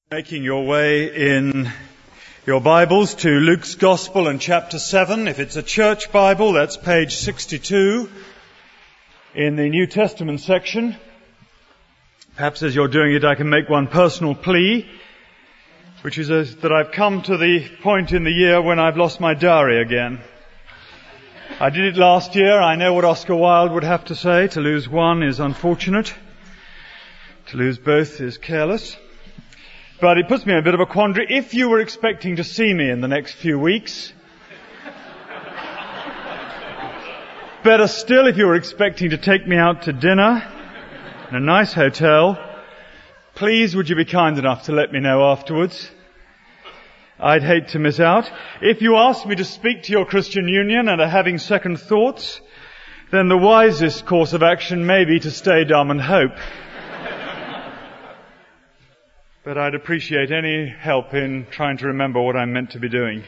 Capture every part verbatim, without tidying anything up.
Making your way in your Bibles to Luke's Gospel and chapter seven. If it's a church Bible, that's page sixty-two in the New Testament section. Perhaps as you're doing it, I can make one personal plea, which is a, that I've come to the point in the year when I've lost my diary again. I did it last year. I know what Oscar Wilde would have to say. To lose one is unfortunate. To lose both is careless. But it puts me in a bit of a quandary. If you were expecting to see me in the next few weeks, better still if you were expecting to take me out to dinner in a nice hotel, please would you be kind enough to let me know afterwards? I'd hate to miss out. If you ask me to speak to your Christian Union and are having second thoughts, then the wisest course of action may be to stay dumb and hope. But I'd appreciate any help in trying to remember what I'm meant to be doing.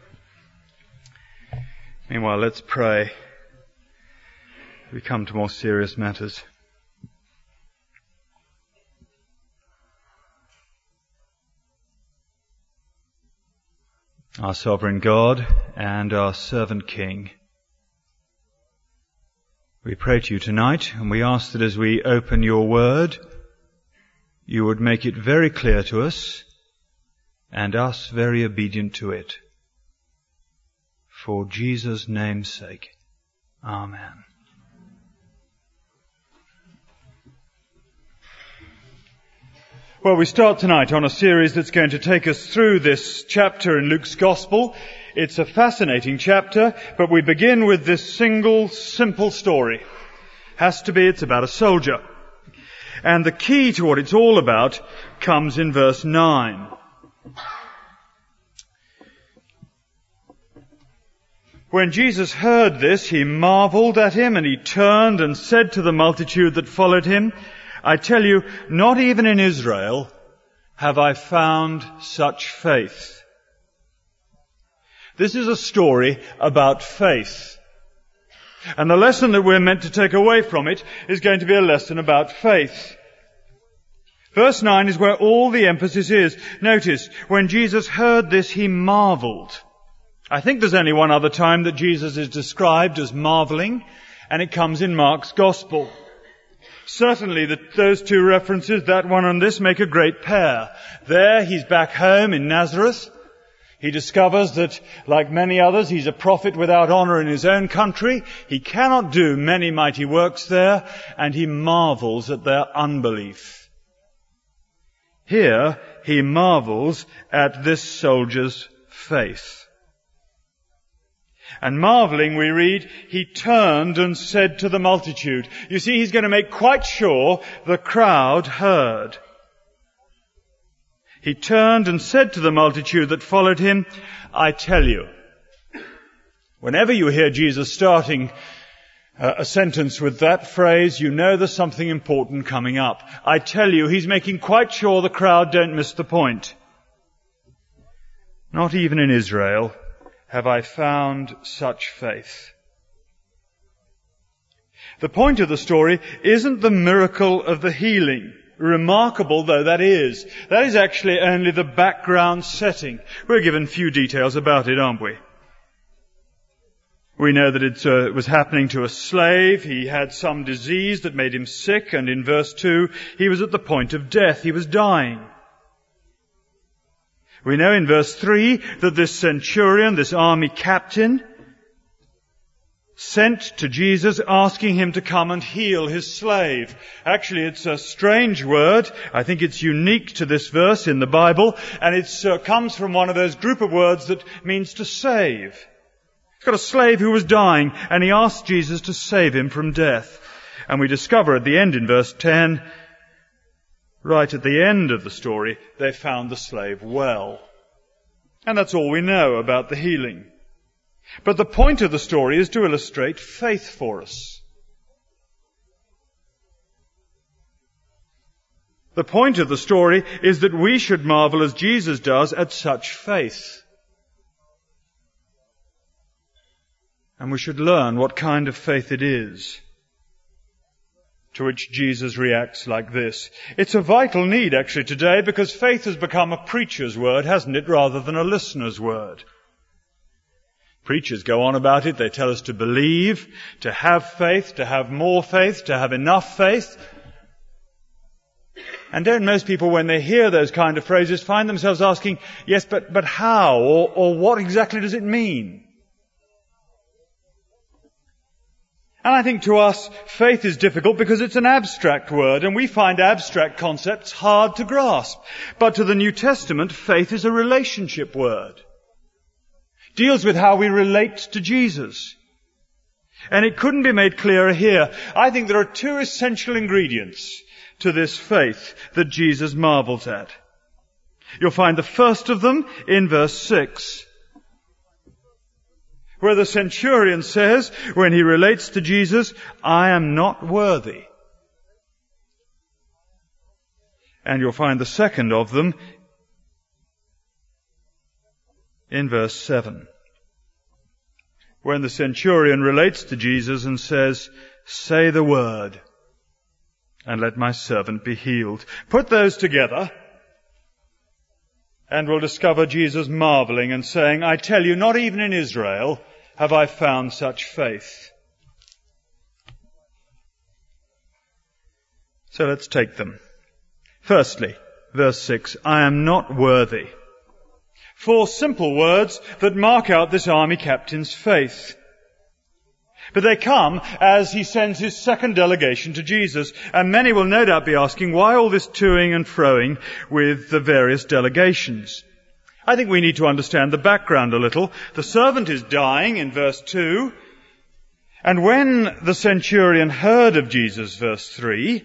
Meanwhile, let's pray. We come to more serious matters. Our sovereign God and our servant King, we pray to you tonight, and we ask that as we open your word, you would make it very clear to us, and us very obedient to it. For Jesus' name's sake. Amen. Well, we start tonight on a series that's going to take us through this chapter in Luke's Gospel. It's a fascinating chapter, but we begin with this single, simple story. Has to be, it's about a soldier. And the key to what it's all about comes in verse nine. When Jesus heard this, he marveled at him, and he turned and said to the multitude that followed him, I tell you, not even in Israel have I found such faith. This is a story about faith. And the lesson that we're meant to take away from it is going to be a lesson about faith. Verse nine is where all the emphasis is. Notice, when Jesus heard this, he marveled. I think there's only one other time that Jesus is described as marveling, and it comes in Mark's Gospel. Certainly the, those two references, that one and this, make a great pair. There, he's back home in Nazareth. He discovers that, like many others, he's a prophet without honor in his own country. He cannot do many mighty works there, and he marvels at their unbelief. Here, he marvels at this soldier's faith. And marveling, we read, he turned and said to the multitude. You see, he's going to make quite sure the crowd heard. He turned and said to the multitude that followed him, I tell you. Whenever you hear Jesus starting uh, a sentence with that phrase, you know there's something important coming up. I tell you, he's making quite sure the crowd don't miss the point. Not even in Israel have I found such faith. The point of the story isn't the miracle of the healing. Remarkable though that is. That is actually only the background setting. We're given few details about it, aren't we? We know that it uh, was happening to a slave. He had some disease that made him sick, and in verse two, he was at the point of death. He was dying. We know in verse three that this centurion, this army captain, sent to Jesus asking him to come and heal his slave. Actually, it's a strange word. I think it's unique to this verse in the Bible, and it uh, comes from one of those group of words that means to save. He's got a slave who was dying, and he asked Jesus to save him from death. And we discover at the end in verse ten, right at the end of the story, they found the slave well. And that's all we know about the healing. But the point of the story is to illustrate faith for us. The point of the story is that we should marvel as Jesus does at such faith. And we should learn what kind of faith it is. To which Jesus reacts like this. It's a vital need actually today, because faith has become a preacher's word, hasn't it, rather than a listener's word. Preachers go on about it. They tell us to believe, to have faith, to have more faith, to have enough faith. And don't most people, when they hear those kind of phrases, find themselves asking, yes, but, but how? Or, or what exactly does it mean? And I think to us, faith is difficult because it's an abstract word, and we find abstract concepts hard to grasp. But to the New Testament, faith is a relationship word. Deals with how we relate to Jesus. And it couldn't be made clearer here. I think there are two essential ingredients to this faith that Jesus marvels at. You'll find the first of them in verse six, where the centurion says, when he relates to Jesus, I am not worthy. And you'll find the second of them in verse seven, when the centurion relates to Jesus and says, say the word, and let my servant be healed. Put those together, and we'll discover Jesus marveling and saying, I tell you, not even in Israel have I found such faith. So let's take them. Firstly, verse six, I am not worthy. Four simple words that mark out this army captain's faith. But they come as he sends his second delegation to Jesus, and many will no doubt be asking, why all this toing and froing with the various delegations? I think we need to understand the background a little. The servant is dying in verse two, and when the centurion heard of Jesus, verse three,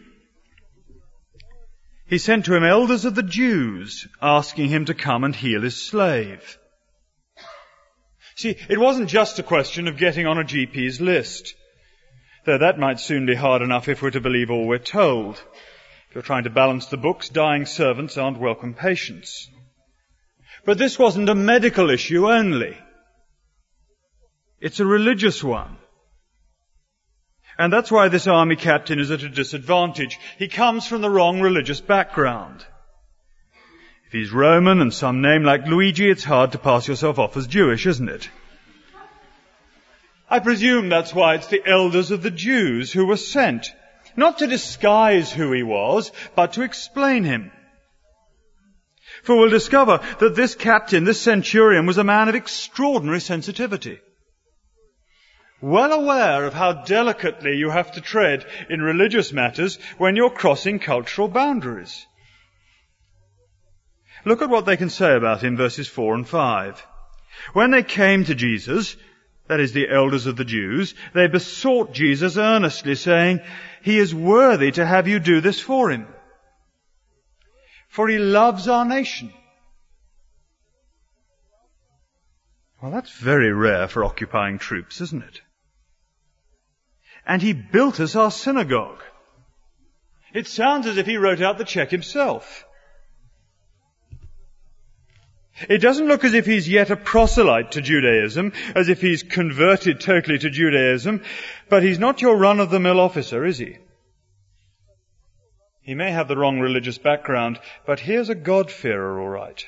he sent to him elders of the Jews, asking him to come and heal his slave. See, it wasn't just a question of getting on a G P's list, though that might soon be hard enough if we're to believe all we're told. If you're trying to balance the books, dying servants aren't welcome patients. But this wasn't a medical issue only. It's a religious one. And that's why this army captain is at a disadvantage. He comes from the wrong religious background. If he's Roman and some name like Luigi, it's hard to pass yourself off as Jewish, isn't it? I presume that's why it's the elders of the Jews who were sent, not to disguise who he was, but to explain him. For we'll discover that this captain, this centurion, was a man of extraordinary sensitivity. Well aware of how delicately you have to tread in religious matters when you're crossing cultural boundaries. Look at what they can say about him, verses four and five. When they came to Jesus, that is the elders of the Jews, they besought Jesus earnestly, saying, he is worthy to have you do this for him, for he loves our nation. Well, that's very rare for occupying troops, isn't it? And he built us our synagogue. It sounds as if he wrote out the check himself. It doesn't look as if he's yet a proselyte to Judaism, as if he's converted totally to Judaism, but he's not your run-of-the-mill officer, is he? He may have the wrong religious background, but here's a God-fearer, all right.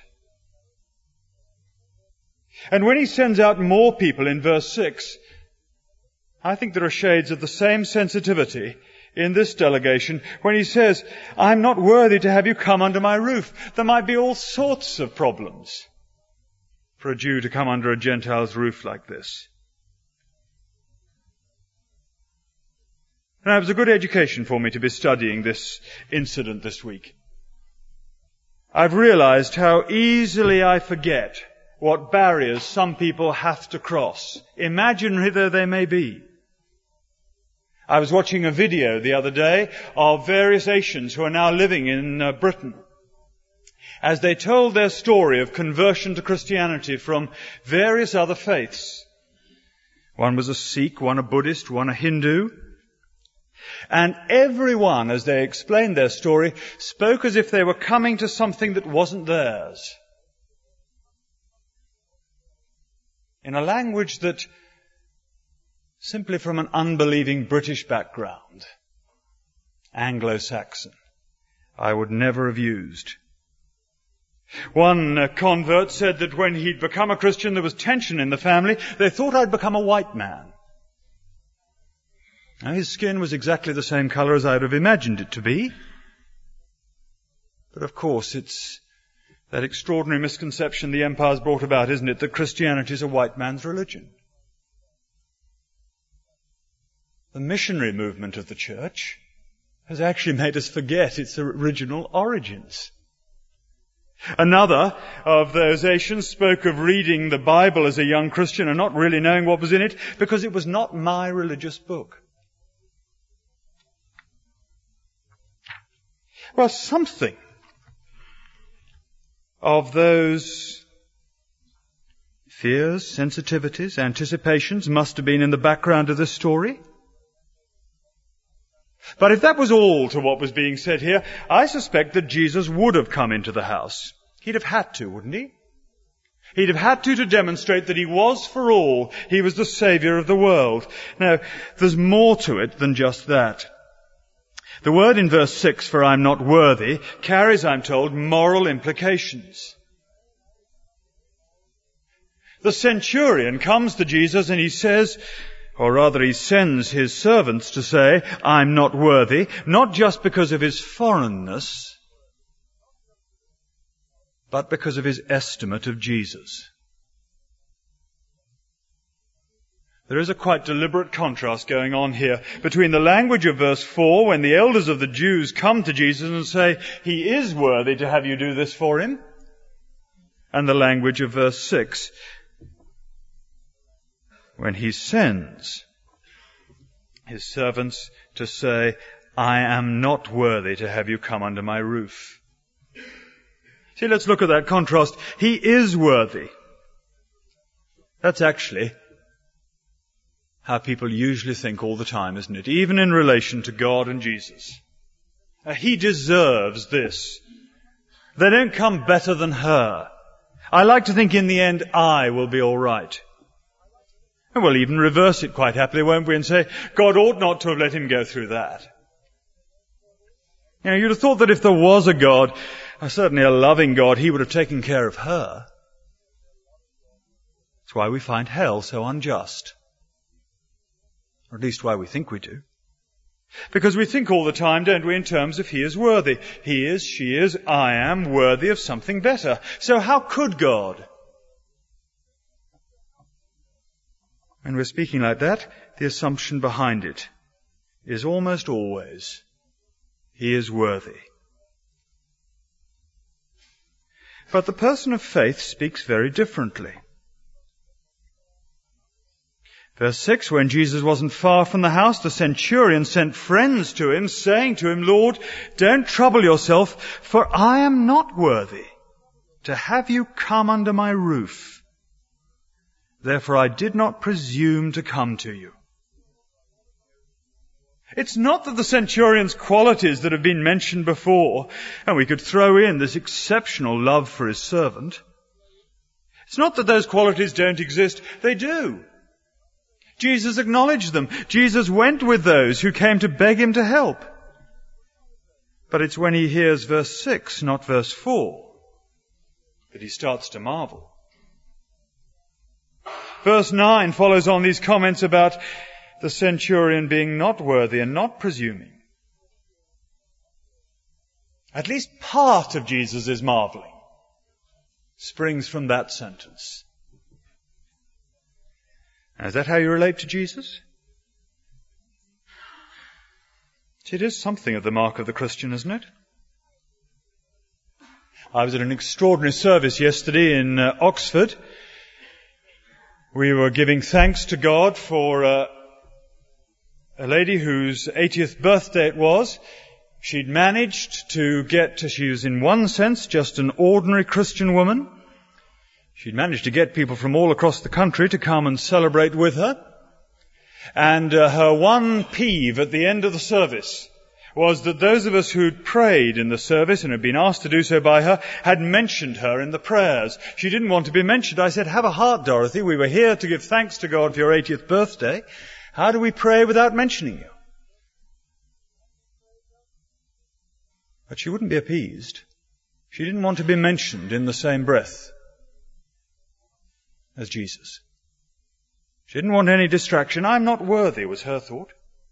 And when he sends out more people in verse six, I think there are shades of the same sensitivity in this delegation when he says, I'm not worthy to have you come under my roof. There might be all sorts of problems for a Jew to come under a Gentile's roof like this. Now, it was a good education for me to be studying this incident this week. I've realized how easily I forget what barriers some people have to cross, imaginary though they may be. I was watching a video the other day of various Asians who are now living in uh, Britain, as they told their story of conversion to Christianity from various other faiths. One was a Sikh, one a Buddhist, one a Hindu. And everyone, as they explained their story, spoke as if they were coming to something that wasn't theirs, in a language that, simply from an unbelieving British background, Anglo-Saxon, I would never have used. One uh, convert said that when he'd become a Christian, there was tension in the family. They thought I'd become a white man. Now, his skin was exactly the same colour as I'd have imagined it to be. But of course, it's that extraordinary misconception the Empire's brought about, isn't it, that Christianity is a white man's religion. The missionary movement of the church has actually made us forget its original origins. Another of those Asians spoke of reading the Bible as a young Christian and not really knowing what was in it because it was not my religious book. Well, something of those fears, sensitivities, anticipations must have been in the background of this story. But if that was all to what was being said here, I suspect that Jesus would have come into the house. He'd have had to, wouldn't he? He'd have had to to demonstrate that he was for all. He was the Saviour of the world. Now, there's more to it than just that. The word in verse six, for I'm not worthy, carries, I'm told, moral implications. The centurion comes to Jesus and he says, or rather he sends his servants to say, I'm not worthy, not just because of his foreignness, but because of his estimate of Jesus. There is a quite deliberate contrast going on here between the language of verse four, when the elders of the Jews come to Jesus and say, he is worthy to have you do this for him, and the language of verse six, when he sends his servants to say, I am not worthy to have you come under my roof. See, let's look at that contrast. He is worthy. That's actually how people usually think all the time, isn't it? Even in relation to God and Jesus. Uh, he deserves this. They don't come better than her. I like to think in the end I will be all right. And we'll even reverse it quite happily, won't we, and say, God ought not to have let him go through that. You know, you'd have thought that if there was a God, uh, certainly a loving God, he would have taken care of her. That's why we find hell so unjust. Or at least why we think we do. Because we think all the time, don't we, in terms of he is worthy. He is, she is, I am worthy of something better. So how could God? When we're speaking like that, the assumption behind it is almost always, he is worthy. But the person of faith speaks very differently. Verse six, when Jesus wasn't far from the house, the centurion sent friends to him, saying to him, Lord, don't trouble yourself, for I am not worthy to have you come under my roof. Therefore I did not presume to come to you. It's not that the centurion's qualities that have been mentioned before, and we could throw in this exceptional love for his servant. It's not that those qualities don't exist. They do. Jesus acknowledged them. Jesus went with those who came to beg him to help. But it's when he hears verse six, not verse four, that he starts to marvel. Verse nine follows on these comments about the centurion being not worthy and not presuming. At least part of Jesus' marveling springs from that sentence. Now, is that how you relate to Jesus? It is something of the mark of the Christian, isn't it? I was at an extraordinary service yesterday in uh, Oxford. We were giving thanks to God for uh, a lady whose eightieth birthday it was. She'd managed to get to, she was in one sense just an ordinary Christian woman. She'd managed to get people from all across the country to come and celebrate with her. And uh, her one peeve at the end of the service was that those of us who'd prayed in the service and had been asked to do so by her had mentioned her in the prayers. She didn't want to be mentioned. I said, have a heart, Dorothy. We were here to give thanks to God for your eightieth birthday. How do we pray without mentioning you? But she wouldn't be appeased. She didn't want to be mentioned in the same breath as Jesus. She didn't want any distraction. I'm not worthy, was her thought.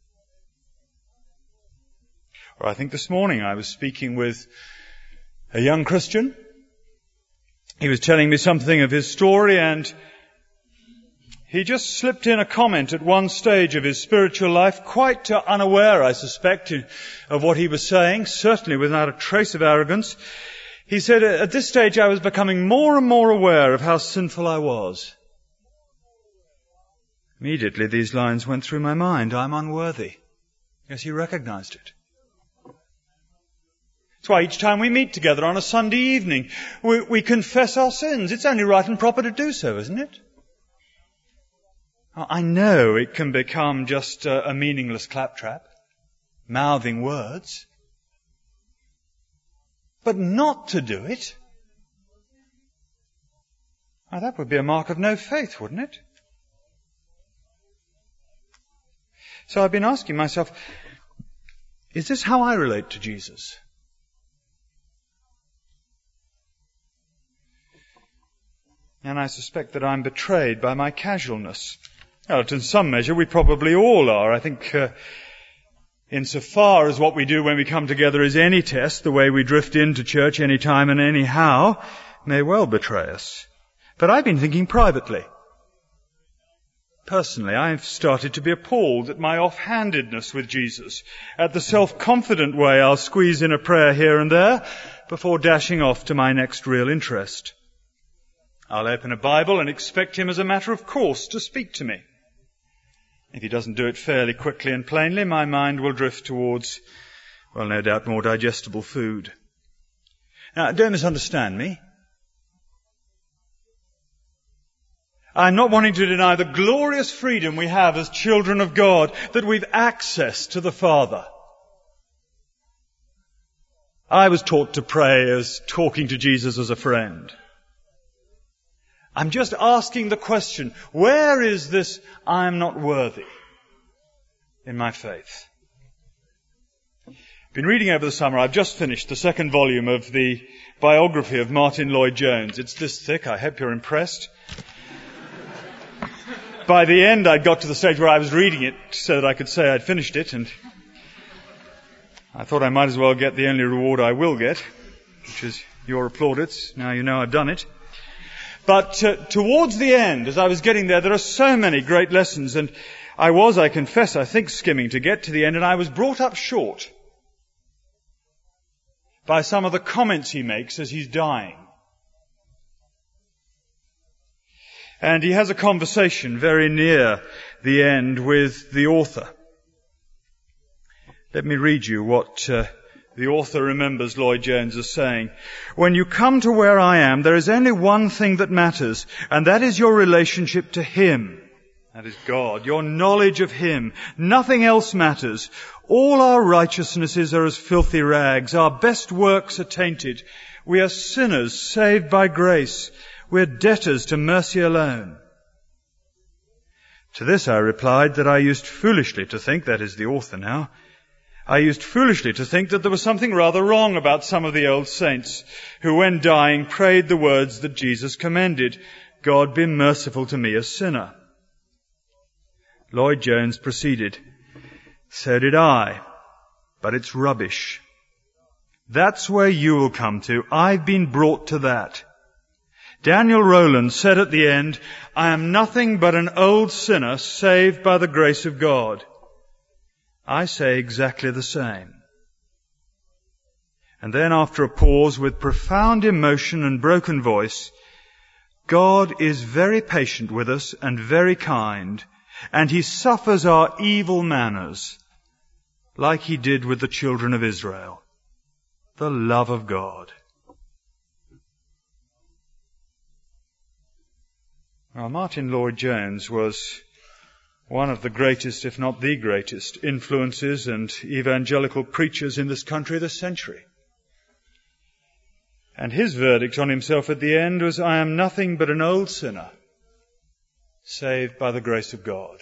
Or I think this morning I was speaking with a young Christian. He was telling me something of his story, and he just slipped in a comment at one stage of his spiritual life, quite uh, unaware, I suspect, of what he was saying, certainly without a trace of arrogance. He said, at this stage I was becoming more and more aware of how sinful I was. Immediately these lines went through my mind. I'm unworthy. Yes, he recognized it. That's why each time we meet together on a Sunday evening, we, we confess our sins. It's only right and proper to do so, isn't it? I know it can become just a, a meaningless claptrap, mouthing words. But not to do it, well, that would be a mark of no faith, wouldn't it? So I've been asking myself, is this how I relate to Jesus? And I suspect that I'm betrayed by my casualness. Well, in some measure, we probably all are. I think uh, insofar as what we do when we come together is any test, the way we drift into church any time and anyhow may well betray us. But I've been thinking privately. Personally, I've started to be appalled at my offhandedness with Jesus, at the self-confident way I'll squeeze in a prayer here and there before dashing off to my next real interest. I'll open a Bible and expect him as a matter of course to speak to me. If he doesn't do it fairly quickly and plainly, my mind will drift towards, well, no doubt more digestible food. Now, don't misunderstand me. I'm not wanting to deny the glorious freedom we have as children of God, that we've access to the Father. I was taught to pray as talking to Jesus as a friend. I'm just asking the question, where is this I'm not worthy in my faith? Been reading over the summer. I've just finished the second volume of the biography of Martin Lloyd-Jones. It's this thick. I hope you're impressed. By the end, I got to the stage where I was reading it so that I could say I'd finished it, and I thought I might as well get the only reward I will get, which is your plaudits. Now you know I've done it. But uh, towards the end, as I was getting there, there are so many great lessons, and I was, I confess, I think, skimming to get to the end, and I was brought up short by some of the comments he makes as he's dying. And he has a conversation very near the end with the author. Let me read you what uh, the author remembers Lloyd-Jones as saying. When you come to where I am, there is only one thing that matters, and that is your relationship to Him. That is God, your knowledge of Him. Nothing else matters. All our righteousnesses are as filthy rags. Our best works are tainted. We are sinners saved by grace. We're debtors to mercy alone. To this I replied that I used foolishly to think, that is the author now, I used foolishly to think that there was something rather wrong about some of the old saints who, when dying, prayed the words that Jesus commended, God be merciful to me, a sinner. Lloyd-Jones proceeded, so did I, but it's rubbish. That's where you'll come to. I've been brought to that. Daniel Rowland said at the end, I am nothing but an old sinner saved by the grace of God. I say exactly the same. And then after a pause, with profound emotion and broken voice, God is very patient with us and very kind, and He suffers our evil manners, like He did with the children of Israel. The love of God. Well, Martin Lloyd-Jones was one of the greatest, if not the greatest, influences and evangelical preachers in this country this century. And his verdict on himself at the end was, I am nothing but an old sinner, saved by the grace of God.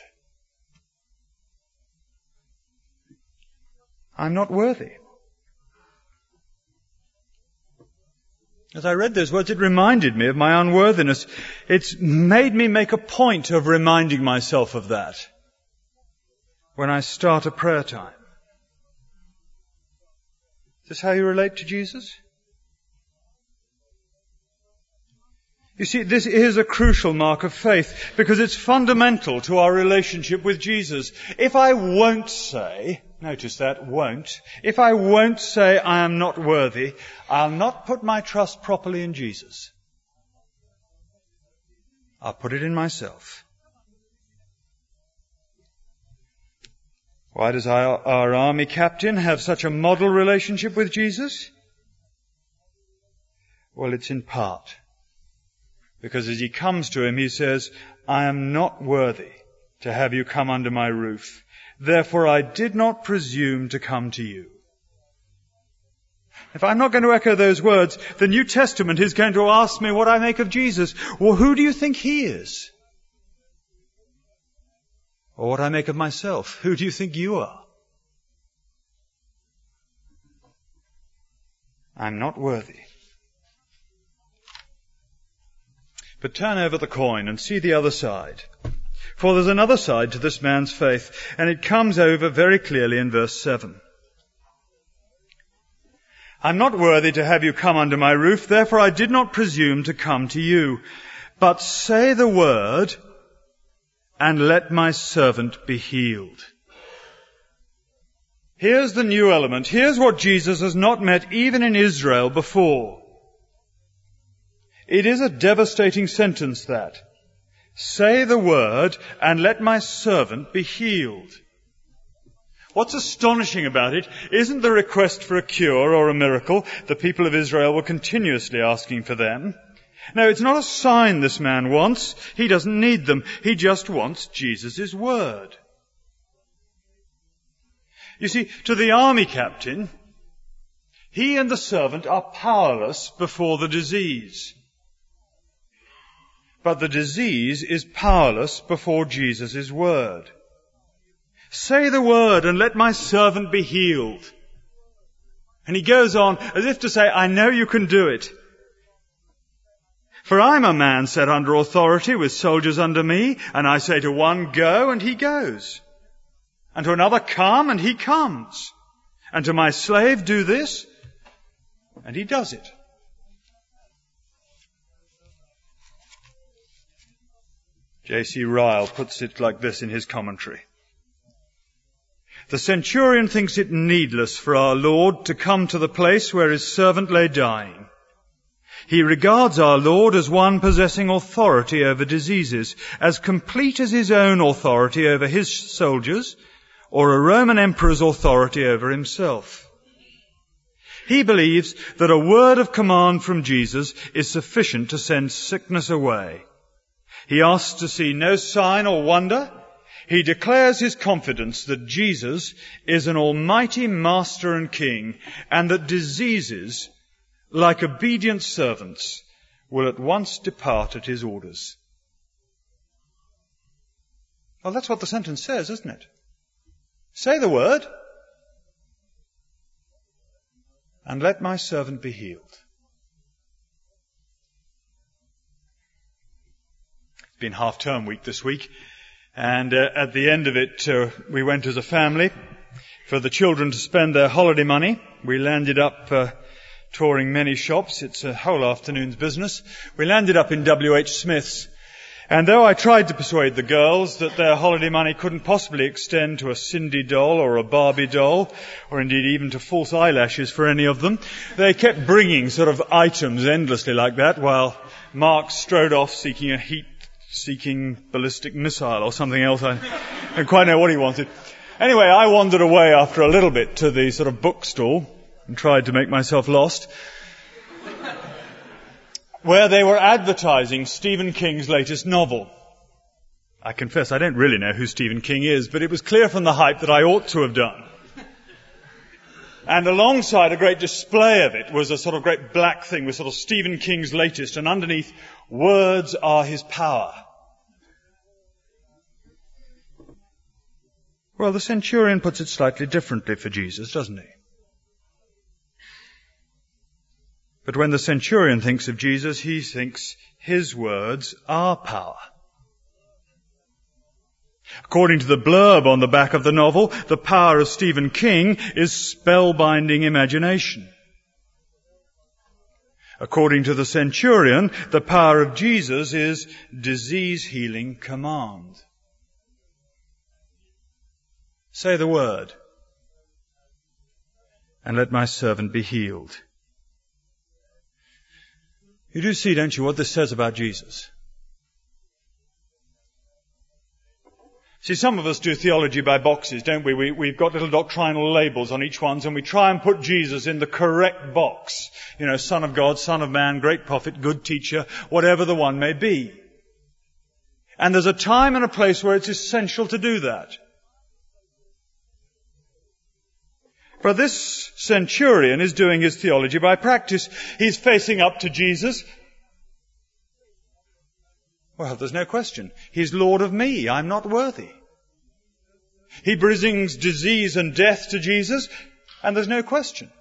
I'm not worthy. As I read those words, it reminded me of my unworthiness. It's made me make a point of reminding myself of that when I start a prayer time. Is this how you relate to Jesus? You see, this is a crucial mark of faith because it's fundamental to our relationship with Jesus. If I won't say, notice that, won't, if I won't say I am not worthy, I'll not put my trust properly in Jesus. I'll put it in myself. Why does our, our army captain have such a model relationship with Jesus? Well, it's in part because as he comes to him, he says, I am not worthy to have you come under my roof. Therefore, I did not presume to come to you. If I'm not going to echo those words, the New Testament is going to ask me what I make of Jesus. Well, who do you think he is? Or what I make of myself. Who do you think you are? I'm not worthy. But turn over the coin and see the other side. For there's another side to this man's faith, and it comes over very clearly in verse seven. I'm not worthy to have you come under my roof, therefore I did not presume to come to you. But say the word, and let my servant be healed. Here's the new element. Here's what Jesus has not met even in Israel before. It is a devastating sentence, that. Say the word, and let my servant be healed. What's astonishing about it isn't the request for a cure or a miracle. The people of Israel were continuously asking for them. No, it's not a sign this man wants. He doesn't need them. He just wants Jesus' word. You see, to the army captain, he and the servant are powerless before the disease. But the disease is powerless before Jesus' word. Say the word and let my servant be healed. And he goes on as if to say, I know you can do it. For I'm a man set under authority with soldiers under me, and I say to one, go, and he goes. And to another, come, and he comes. And to my slave, do this, and he does it. J C Ryle puts it like this in his commentary. The centurion thinks it needless for our Lord to come to the place where his servant lay dying. He regards our Lord as one possessing authority over diseases, as complete as his own authority over his soldiers, or a Roman emperor's authority over himself. He believes that a word of command from Jesus is sufficient to send sickness away. He asks to see no sign or wonder. He declares his confidence that Jesus is an almighty master and king, and that diseases, like obedient servants, will at once depart at his orders. Well, that's what the sentence says, isn't it? Say the word, and let my servant be healed. It's been half-term week this week, and uh, at the end of it, uh, we went as a family for the children to spend their holiday money. We landed up uh, touring many shops. It's a whole afternoon's business. We landed up in W H Smith's. And though I tried to persuade the girls that their holiday money couldn't possibly extend to a Cindy doll or a Barbie doll, or indeed even to false eyelashes for any of them, they kept bringing sort of items endlessly like that, while Mark strode off seeking a heat-seeking ballistic missile or something else. I didn't quite know what he wanted. Anyway, I wandered away after a little bit to the sort of bookstall and tried to make myself lost, where they were advertising Stephen King's latest novel. I confess I don't really know who Stephen King is, but it was clear from the hype that I ought to have done. And alongside a great display of it was a sort of great black thing with sort of Stephen King's latest, and underneath, words are his power. Well, the centurion puts it slightly differently for Jesus, doesn't he? But when the centurion thinks of Jesus, he thinks his words are power. According to the blurb on the back of the novel, the power of Stephen King is spellbinding imagination. According to the centurion, the power of Jesus is disease-healing command. Say the word, and let my servant be healed. You do see, don't you, what this says about Jesus? See, some of us do theology by boxes, don't we? we? We've got little doctrinal labels on each one, and we try and put Jesus in the correct box. You know, Son of God, Son of Man, great prophet, good teacher, whatever the one may be. And there's a time and a place where it's essential to do that. But this centurion is doing his theology by practice. He's facing up to Jesus. Well, there's no question. He's Lord of me. I'm not worthy. He brings disease and death to Jesus, and there's no question.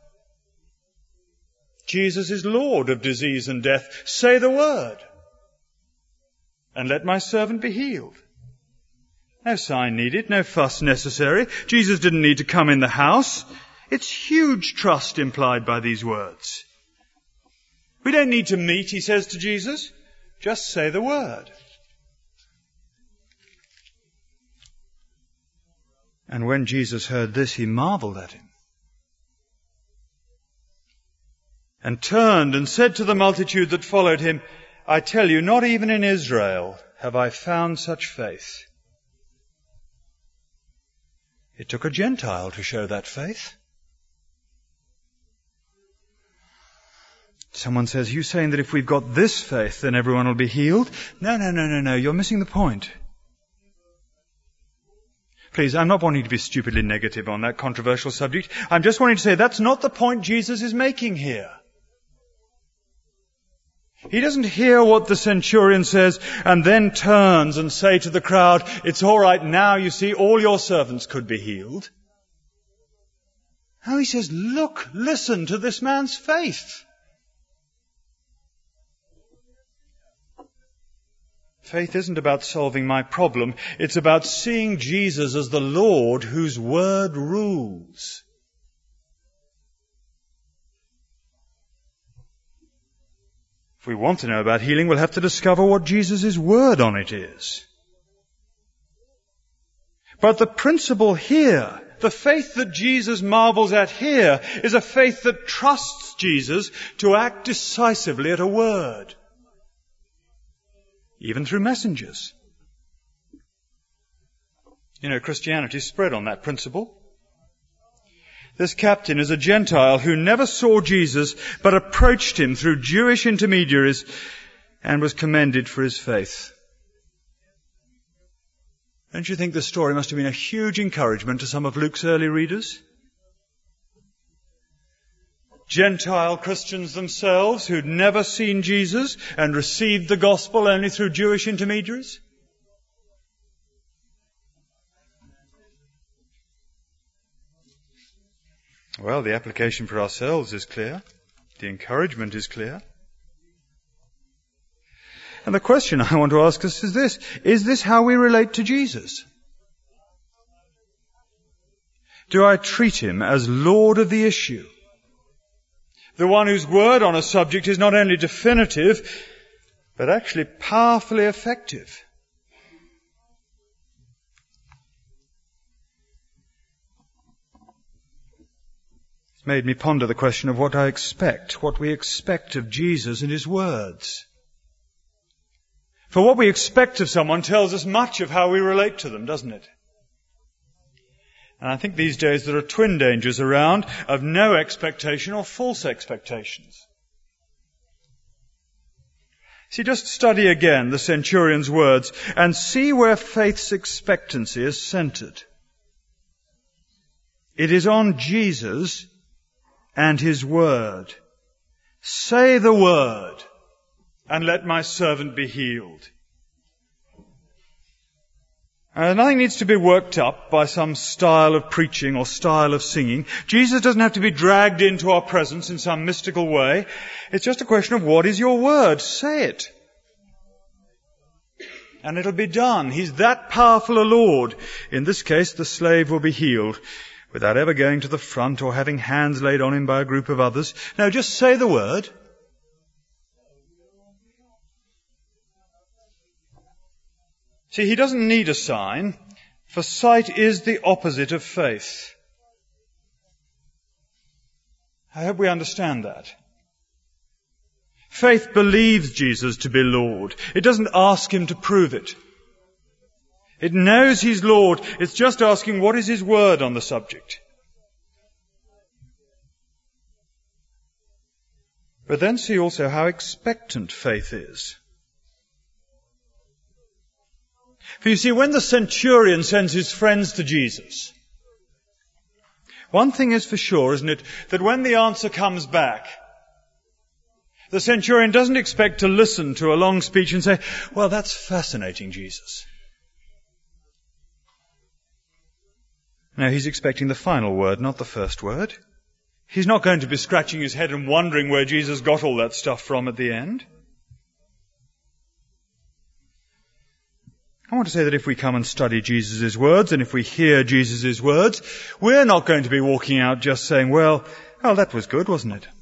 Jesus is Lord of disease and death. Say the word, and let my servant be healed. No sign needed, no fuss necessary. Jesus didn't need to come in the house. It's huge trust implied by these words. We don't need to meet, he says to Jesus. Just say the word. And when Jesus heard this, he marveled at him, and turned and said to the multitude that followed him, I tell you, not even in Israel have I found such faith. It took a Gentile to show that faith. Someone says, you saying that if we've got this faith, then everyone will be healed? No, no, no, no, no. You're missing the point. Please, I'm not wanting to be stupidly negative on that controversial subject. I'm just wanting to say that's not the point Jesus is making here. He doesn't hear what the centurion says and then turns and say to the crowd, it's all right now, you see, all your servants could be healed. No, he says, look, listen to this man's faith. Faith isn't about solving my problem. It's about seeing Jesus as the Lord whose word rules. If we want to know about healing, we'll have to discover what Jesus' word on it is. But the principle here, the faith that Jesus marvels at here, is a faith that trusts Jesus to act decisively at a word. Even through messengers. You know, Christianity spread on that principle. This captain is a Gentile who never saw Jesus, but approached him through Jewish intermediaries and was commended for his faith. Don't you think this story must have been a huge encouragement to some of Luke's early readers? Gentile Christians themselves who'd never seen Jesus and received the gospel only through Jewish intermediaries? Well, the application for ourselves is clear. The encouragement is clear. And the question I want to ask us is this: is this how we relate to Jesus? Do I treat him as Lord of the issue? The one whose word on a subject is not only definitive, but actually powerfully effective. It's made me ponder the question of what I expect, what we expect of Jesus and his words. For what we expect of someone tells us much of how we relate to them, doesn't it? And I think these days there are twin dangers around of no expectation or false expectations. See, just study again the centurion's words and see where faith's expectancy is centered. It is on Jesus and his word. Say the word, and let my servant be healed. Uh, nothing needs to be worked up by some style of preaching or style of singing. Jesus doesn't have to be dragged into our presence in some mystical way. It's just a question of what is your word? Say it. And it'll be done. He's that powerful a Lord. In this case, the slave will be healed without ever going to the front or having hands laid on him by a group of others. No, just say the word. See, he doesn't need a sign, for sight is the opposite of faith. I hope we understand that. Faith believes Jesus to be Lord. It doesn't ask him to prove it. It knows he's Lord. It's just asking what is his word on the subject. But then see also how expectant faith is. For you see, when the centurion sends his friends to Jesus, one thing is for sure, isn't it, that when the answer comes back, the centurion doesn't expect to listen to a long speech and say, well, that's fascinating, Jesus. No, he's expecting the final word, not the first word. He's not going to be scratching his head and wondering where Jesus got all that stuff from at the end. I want to say that if we come and study Jesus' words, and if we hear Jesus' words, we're not going to be walking out just saying, well, well, that was good, wasn't it?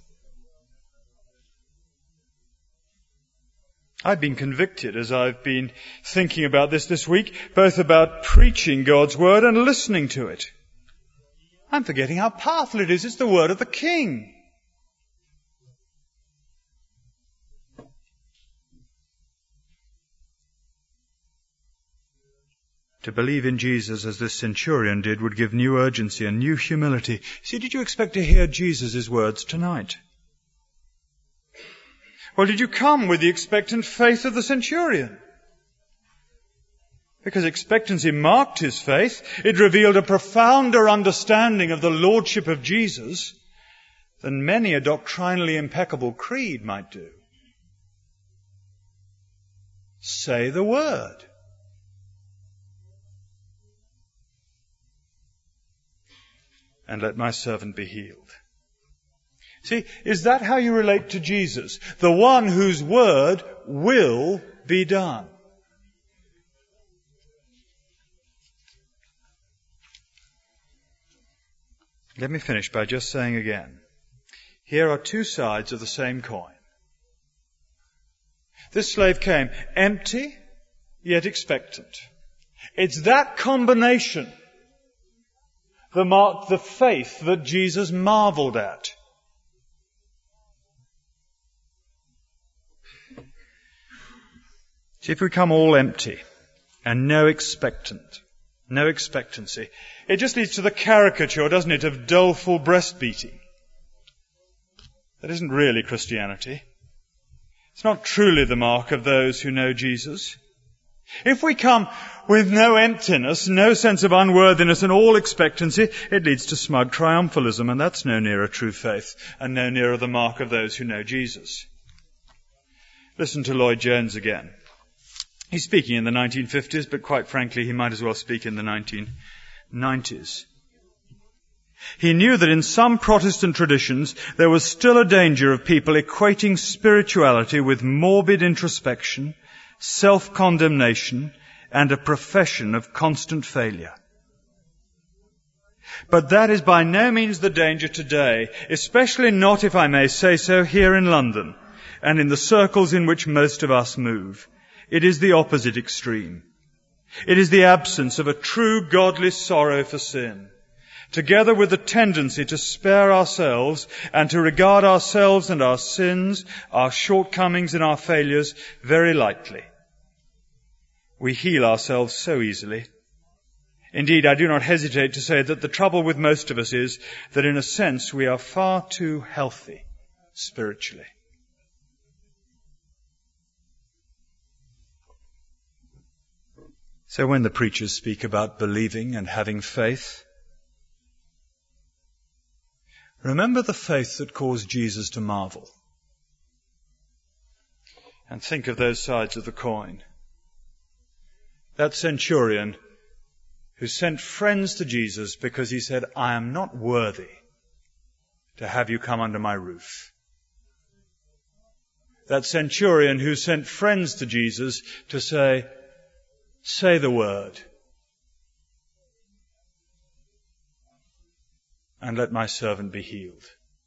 I've been convicted as I've been thinking about this this week, both about preaching God's word and listening to it. I'm forgetting how powerful it is. It's the word of the King. To believe in Jesus as this centurion did would give new urgency and new humility. See, did you expect to hear Jesus' words tonight? Well, did you come with the expectant faith of the centurion? Because expectancy marked his faith. It revealed a profounder understanding of the lordship of Jesus than many a doctrinally impeccable creed might do. Say the word. And let my servant be healed. See, is that how you relate to Jesus? The one whose word will be done. Let me finish by just saying again, here are two sides of the same coin. This slave came empty, yet expectant. It's that combination that marked the faith that Jesus marveled at. See, if we come all empty and no expectant, no expectancy, it just leads to the caricature, doesn't it, of doleful breastbeating. That isn't really Christianity. It's not truly the mark of those who know Jesus. If we come with no emptiness, no sense of unworthiness and all expectancy, it leads to smug triumphalism, and that's no nearer true faith and no nearer the mark of those who know Jesus. Listen to Lloyd Jones again. He's speaking in the nineteen fifties, but quite frankly, he might as well speak in the nineteen nineties. He knew that in some Protestant traditions there was still a danger of people equating spirituality with morbid introspection, self-condemnation, and a profession of constant failure. But that is by no means the danger today, especially not, if I may say so, here in London and in the circles in which most of us move. It is the opposite extreme. It is the absence of a true godly sorrow for sin, together with the tendency to spare ourselves and to regard ourselves and our sins, our shortcomings and our failures very lightly. We heal ourselves so easily. Indeed, I do not hesitate to say that the trouble with most of us is that in a sense we are far too healthy spiritually. So when the preachers speak about believing and having faith, remember the faith that caused Jesus to marvel. And think of those sides of the coin. That centurion who sent friends to Jesus because he said, I am not worthy to have you come under my roof. That centurion who sent friends to Jesus to say, say the word, and let my servant be healed.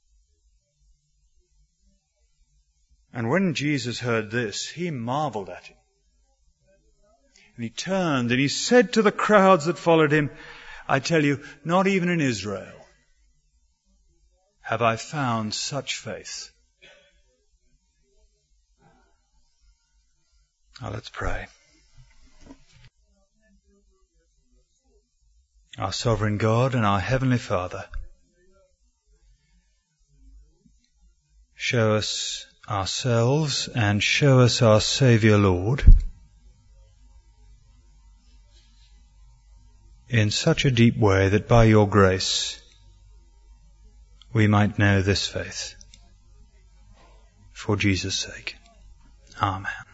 And when Jesus heard this, he marveled at him. And he turned and he said to the crowds that followed him, I tell you, not even in Israel have I found such faith. Now let's pray. Our sovereign God and our heavenly Father, show us ourselves and show us our Saviour Lord in such a deep way that by your grace we might know this faith. For Jesus' sake. Amen.